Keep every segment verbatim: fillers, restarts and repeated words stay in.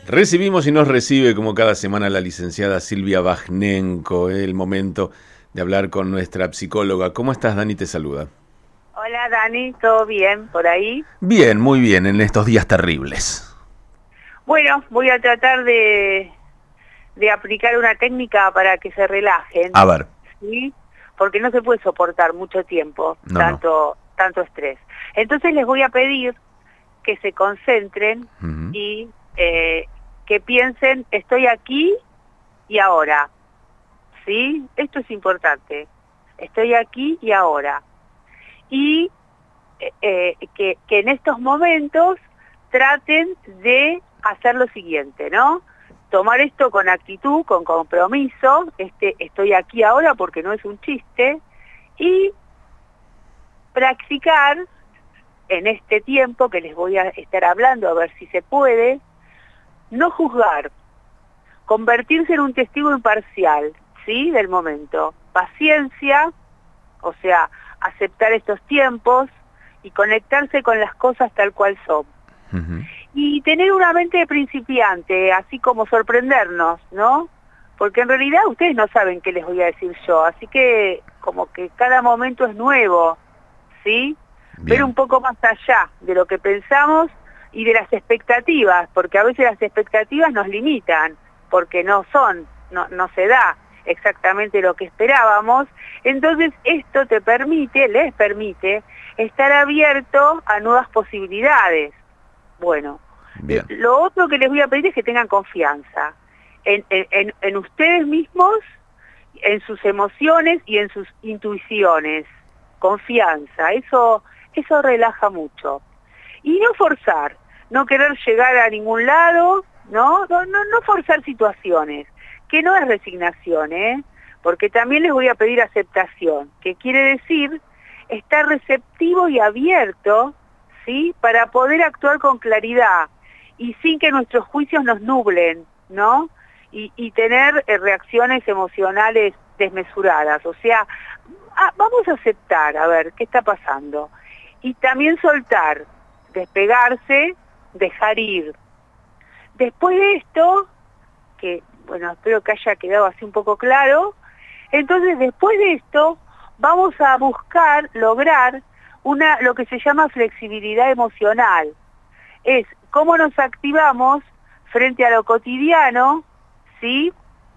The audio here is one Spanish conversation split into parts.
Recibimos y nos recibe como cada semana la licenciada Silvia Bajnenko. Es el momento de hablar con nuestra psicóloga. ¿Cómo estás, Dani? Te saluda. Hola, Dani, ¿todo bien por ahí? Bien, muy bien, en estos días terribles. Bueno, voy a tratar de, de aplicar una técnica para que se relajen, A ver. ¿sí? Porque no se puede soportar mucho tiempo No, tanto, no. tanto estrés. Entonces les voy a pedir que se concentren Uh-huh. y eh, que piensen, estoy aquí y ahora, ¿sí? Esto es importante, estoy aquí y ahora. Y eh, eh, que, que en estos momentos traten de hacer lo siguiente, ¿no? Tomar esto con actitud, con compromiso, este, estoy aquí ahora porque no es un chiste, y practicar en este tiempo que les voy a estar hablando, a ver si se puede, no juzgar, convertirse en un testigo imparcial, ¿sí? Del momento. Paciencia, o sea, aceptar estos tiempos y conectarse con las cosas tal cual son. Uh-huh. Y tener una mente de principiante, así como sorprendernos, ¿no? Porque en realidad ustedes no saben qué les voy a decir yo, así que como que cada momento es nuevo, ¿sí? Bien. Ver un poco más allá de lo que pensamos y de las expectativas, porque a veces las expectativas nos limitan, porque no son, no, no se da exactamente lo que esperábamos. Entonces esto te permite, les permite, estar abierto a nuevas posibilidades. Bueno, Bien. lo otro que les voy a pedir es que tengan confianza en, en, en ustedes mismos, en sus emociones y en sus intuiciones. Confianza, eso, eso relaja mucho. Y no forzar, no querer llegar a ningún lado, ¿no? No, no, no forzar situaciones, que no es resignación, ¿eh? Porque también les voy a pedir aceptación, que quiere decir estar receptivo y abierto, ¿sí? Para poder actuar con claridad y sin que nuestros juicios nos nublen, ¿no? Y, y tener eh, reacciones emocionales desmesuradas. O sea, ah, vamos a aceptar, a ver, ¿qué está pasando? Y también soltar, despegarse, dejar ir. Después de esto, que, bueno, espero que haya quedado así un poco claro, entonces después de esto vamos a buscar lograr una, lo que se llama flexibilidad emocional. Es cómo nos activamos frente a lo cotidiano, ¿sí?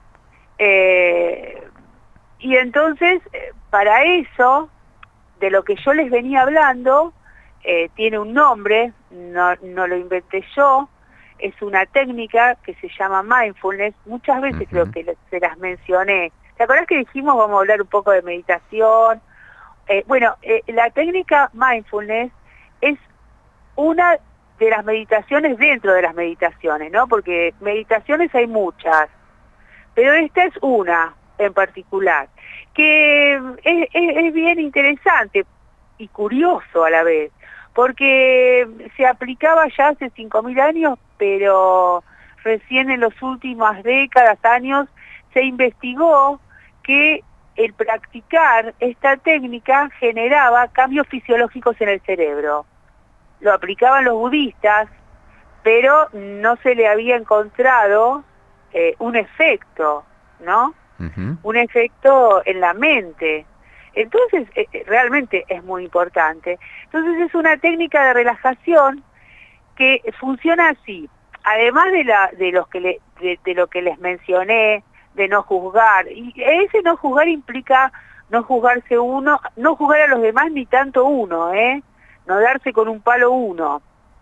Eh, y entonces, para eso, de lo que yo les venía hablando, eh, tiene un nombre, no, no lo inventé yo, es una técnica que se llama mindfulness. Muchas veces uh-huh. creo que se las mencioné. ¿Te acordás que dijimos vamos a hablar un poco de meditación? Eh, bueno, eh, la técnica mindfulness es una de las meditaciones dentro de las meditaciones, ¿no? Porque meditaciones hay muchas, pero esta es una en particular, que es, es, es bien interesante y curioso a la vez, porque se aplicaba ya hace cinco mil años, pero recién en las últimas décadas, años, se investigó que el practicar esta técnica generaba cambios fisiológicos en el cerebro. Lo aplicaban los budistas, pero no se le había encontrado eh, un efecto, ¿no? Uh-huh. Un efecto en la mente. Entonces, eh, realmente es muy importante. Entonces es una técnica de relajación que funciona así. Además de, la, de, los que le, de, de lo que les mencioné, de no juzgar. Y ese no juzgar implica no juzgarse uno, no juzgar a los demás ni tanto uno, ¿eh? No darse con un palo uno.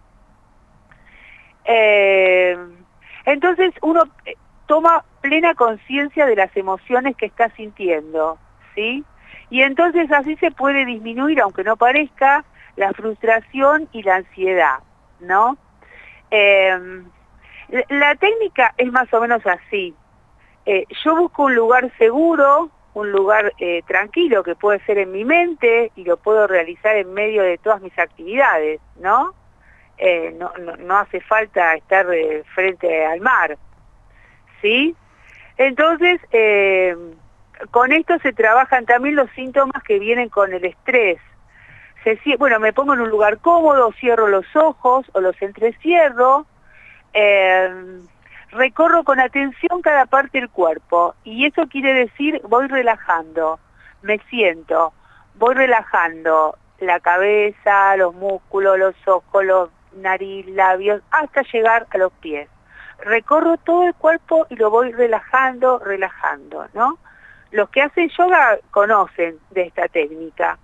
Eh, entonces uno toma plena conciencia de las emociones que está sintiendo, ¿sí? Y entonces así se puede disminuir, aunque no parezca, la frustración y la ansiedad, ¿no? Eh, la técnica es más o menos así. Eh, yo busco un lugar seguro, un lugar eh, tranquilo, que puede ser en mi mente y lo puedo realizar en medio de todas mis actividades, ¿no? Eh, no, no, no hace falta estar eh, frente al mar, ¿sí? Entonces, eh, con esto se trabajan también los síntomas que vienen con el estrés. Se, bueno, me pongo en un lugar cómodo, cierro los ojos o los entrecierro, eh, recorro con atención cada parte del cuerpo y eso quiere decir voy relajando, me siento, voy relajando la cabeza, los músculos, los ojos, los nariz, labios, hasta llegar a los pies. Recorro todo el cuerpo y lo voy relajando, relajando, ¿no? Los que hacen yoga conocen de esta técnica.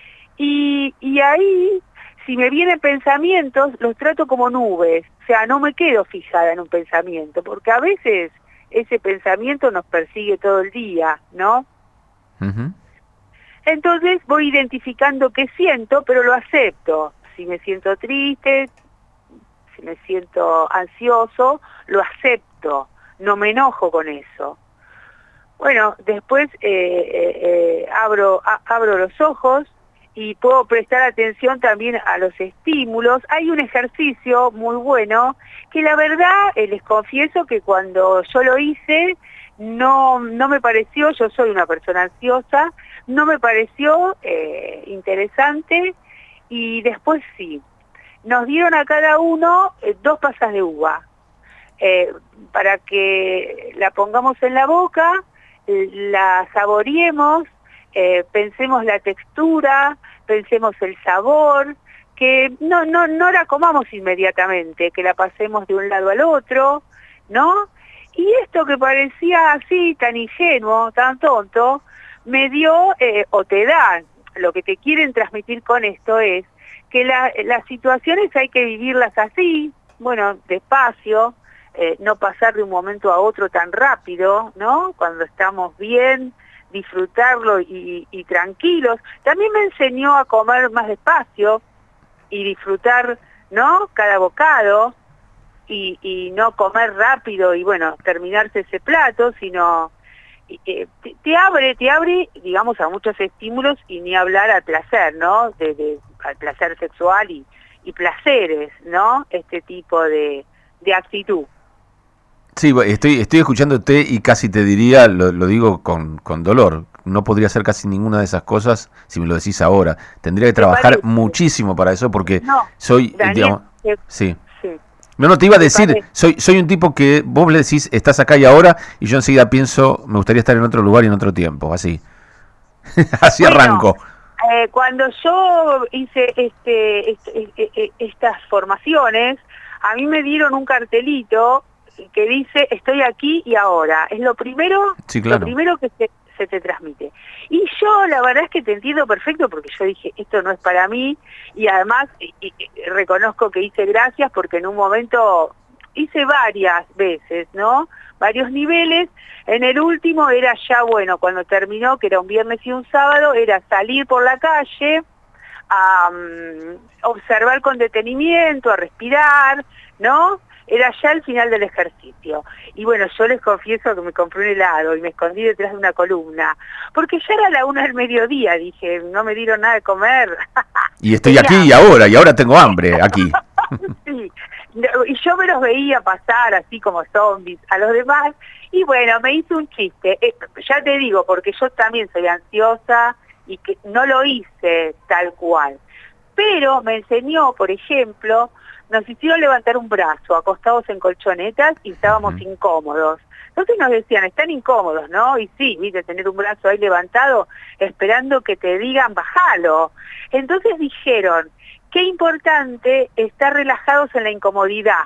Y, y ahí, si me vienen pensamientos, los trato como nubes. O sea, no me quedo fijada en un pensamiento, porque a veces ese pensamiento nos persigue todo el día, ¿no? Uh-huh. Entonces voy identificando qué siento, pero lo acepto. Si me siento triste, si me siento ansioso, lo acepto, no me enojo con eso. Bueno, después eh, eh, eh, abro, a, abro los ojos y puedo prestar atención también a los estímulos. Hay un ejercicio muy bueno que la verdad eh, les confieso que cuando yo lo hice no, no me pareció, yo soy una persona ansiosa, no me pareció eh, interesante y después sí. Nos dieron a cada uno eh, dos pasas de uva eh, para que la pongamos en la boca, la saboreemos, eh, pensemos la textura, pensemos el sabor, que no, no, no la comamos inmediatamente, que la pasemos de un lado al otro, ¿no? Y esto que parecía así tan ingenuo, tan tonto, me dio, eh, o te da, lo que te quieren transmitir con esto es que la, las situaciones hay que vivirlas así, bueno, despacio, eh, no pasar de un momento a otro tan rápido, ¿no? Cuando estamos bien, disfrutarlo y, y tranquilos. También me enseñó a comer más despacio y disfrutar, ¿no? Cada bocado y, y no comer rápido y, bueno, terminarse ese plato, sino eh, te, te abre, te abre, digamos, a muchos estímulos y ni hablar al placer, ¿no? De, de, al placer sexual y, y placeres, ¿no? Este tipo de, de actitud. Sí, estoy, estoy escuchándote y casi te diría, lo, lo digo con, con dolor, no podría hacer casi ninguna de esas cosas si me lo decís ahora. Tendría que trabajar muchísimo para eso porque no, soy, Daniel, digamos, eh, sí. sí. No, no, te iba a decir, soy, soy un tipo que vos le decís, estás acá y ahora, y yo enseguida pienso, me gustaría estar en otro lugar y en otro tiempo, así. Así bueno, arranco. Eh, cuando yo hice este, este, este, estas formaciones, a mí me dieron un cartelito que dice estoy aquí y ahora. Es lo primero, sí, claro. Lo primero que se, se te transmite. Y yo la verdad es que te entiendo perfecto porque yo dije esto no es para mí y además y, y, reconozco que hice gracias porque en un momento hice varias veces, ¿no? Varios niveles. En el último era ya, bueno, cuando terminó, que era un viernes y un sábado, era salir por la calle, a um, observar con detenimiento, a respirar, ¿no? Era ya el final del ejercicio. Y bueno, yo les confieso que me compré un helado y me escondí detrás de una columna, porque ya era la una del mediodía, dije, no me dieron nada de comer. Y estoy aquí y ahora, y ahora tengo hambre aquí. Sí, y yo me los veía pasar así como zombies a los demás, y bueno, me hizo un chiste. Eh, ya te digo, porque yo también soy ansiosa y que no lo hice tal cual. Pero me enseñó, por ejemplo, nos hicieron levantar un brazo, acostados en colchonetas y estábamos uh-huh. incómodos. Entonces nos decían, están incómodos, ¿no? Y sí, viste, tener un brazo ahí levantado esperando que te digan, bájalo. Entonces dijeron, qué importante estar relajados en la incomodidad.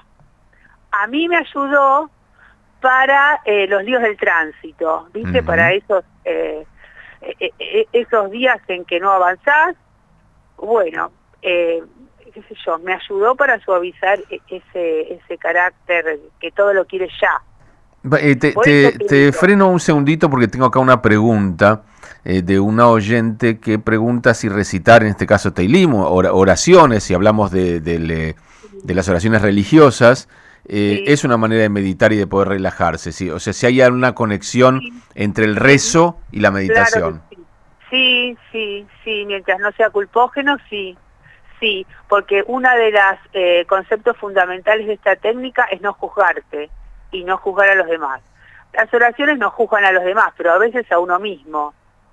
A mí me ayudó para eh, los líos del tránsito, ¿viste? Uh-huh. Para esos, eh, eh, eh, esos días en que no avanzás. Bueno, eh, qué sé yo, me ayudó para suavizar ese, ese carácter que todo lo quiere ya. Eh, te te, te freno un segundito porque tengo acá una pregunta eh, de una oyente que pregunta si recitar, en este caso Teilim, or, oraciones, si hablamos de, de, de las oraciones religiosas, eh, sí. es una manera de meditar y de poder relajarse, ¿sí? O sea, si hay una conexión sí. entre el rezo y la meditación. Claro que sí. sí, sí, sí, mientras no sea culpógeno, sí. Sí, porque uno de los eh, conceptos fundamentales de esta técnica es no juzgarte y no juzgar a los demás. Las oraciones no juzgan a los demás, pero a veces a uno mismo,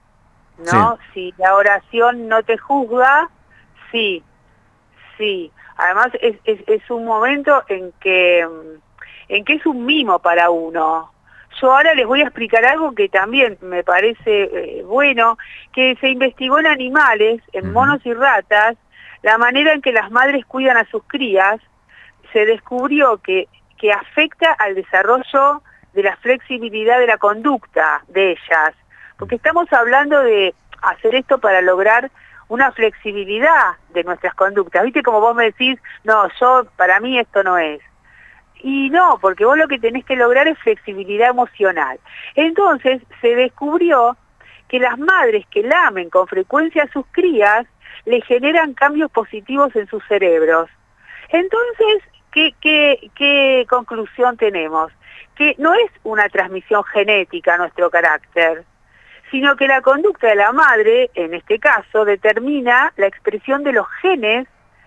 ¿no? Sí. Si la oración no te juzga, sí, sí. Además es, es, es un momento en que, en que es un mimo para uno. Yo ahora les voy a explicar algo que también me parece eh, bueno, que se investigó en animales, en uh-huh. monos y ratas, la manera en que las madres cuidan a sus crías. Se descubrió que, que afecta al desarrollo de la flexibilidad de la conducta de ellas, porque estamos hablando de hacer esto para lograr una flexibilidad de nuestras conductas. ¿Viste? Como vos me decís, no, yo, para mí esto no es. Y no, porque vos lo que tenés que lograr es flexibilidad emocional. Entonces se descubrió que las madres que lamen con frecuencia a sus crías le generan cambios positivos en sus cerebros. Entonces, ¿qué, qué, qué conclusión tenemos? Que no es una transmisión genética nuestro carácter, sino que la conducta de la madre, en este caso, determina la expresión de los genes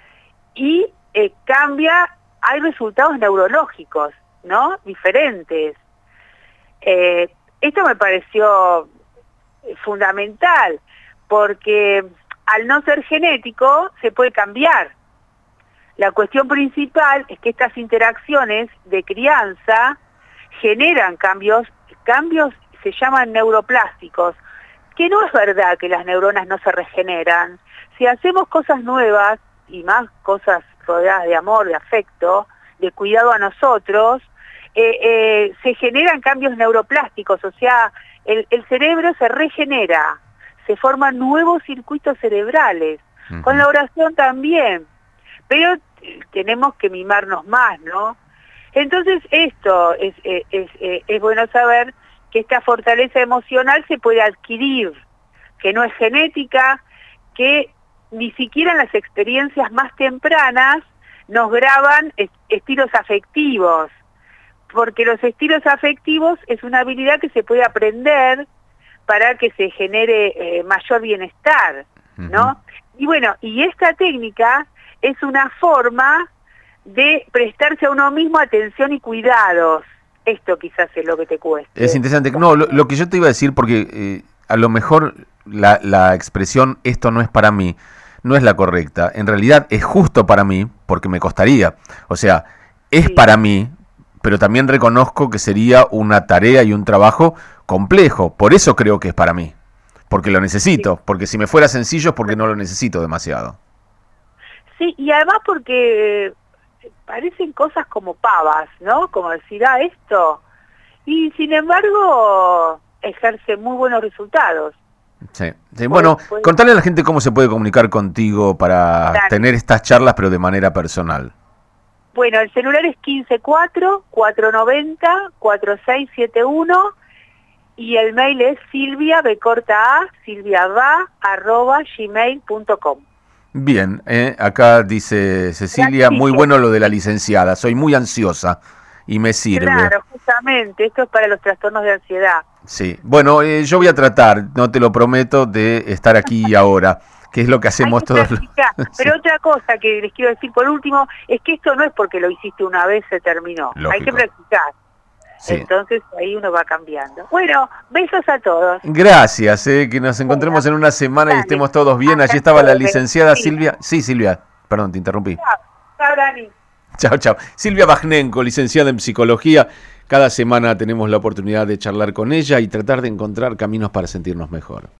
y eh, cambia. Hay resultados neurológicos, ¿no? Diferentes. Eh, esto me pareció fundamental, porque al no ser genético se puede cambiar. La cuestión principal es que estas interacciones de crianza generan cambios, cambios se llaman neuroplásticos, que no es verdad que las neuronas no se regeneran. Si hacemos cosas nuevas, y más cosas rodeadas de amor, de afecto, de cuidado a nosotros, eh, eh, se generan cambios neuroplásticos, o sea, el, el cerebro se regenera, se forman nuevos circuitos cerebrales, uh-huh. con la oración también, pero tenemos que mimarnos más, ¿no? Entonces esto es, es, es, es, es bueno saber que esta fortaleza emocional se puede adquirir, que no es genética, que ni siquiera en las experiencias más tempranas nos graban est- estilos afectivos, porque los estilos afectivos es una habilidad que se puede aprender para que se genere eh, mayor bienestar, ¿no? Uh-huh. Y bueno, y esta técnica es una forma de prestarse a uno mismo atención y cuidados. Esto quizás es lo que te cuesta. Es interesante. No, lo, lo que yo te iba a decir, porque eh, a lo mejor la, la expresión esto no es para mí, no es la correcta. En realidad es justo para mí, porque me costaría. O sea, es sí. para mí, pero también reconozco que sería una tarea y un trabajo complejo. Por eso creo que es para mí. Porque lo necesito. Sí. Porque si me fuera sencillo es porque no lo necesito demasiado. Sí, y además porque parecen cosas como pavas, ¿no? Como decir, ah, esto. Y sin embargo, ejerce muy buenos resultados. Sí, sí. Bueno, pues, contale a la gente cómo se puede comunicar contigo para claro. tener estas charlas, pero de manera personal. Bueno, el celular es quince cuatro, cuatro noventa, cuatro seis siete uno y el mail es silvia, b corta a, silviava, arroba gmail punto com. Bien, eh, acá dice Cecilia, muy bueno lo de la licenciada, soy muy ansiosa y me sirve. Claro, justamente, esto es para los trastornos de ansiedad. Sí, bueno, eh, yo voy a tratar, no te lo prometo, de estar aquí y ahora, que es lo que hacemos que todos los... Pero sí. otra cosa que les quiero decir por último, es que esto no es porque lo hiciste una vez, se terminó. Lógico. Hay que practicar. Sí. Entonces ahí uno va cambiando. Bueno, besos a todos. Gracias, eh, que nos encontremos bueno, en una semana dale. y estemos todos bien. Allí estaba la licenciada sí. Silvia. Sí, Silvia, perdón, te interrumpí. Chao, chao, Dani. Chao, chao. Silvia Bajnenko, licenciada en psicología. Cada semana tenemos la oportunidad de charlar con ella y tratar de encontrar caminos para sentirnos mejor.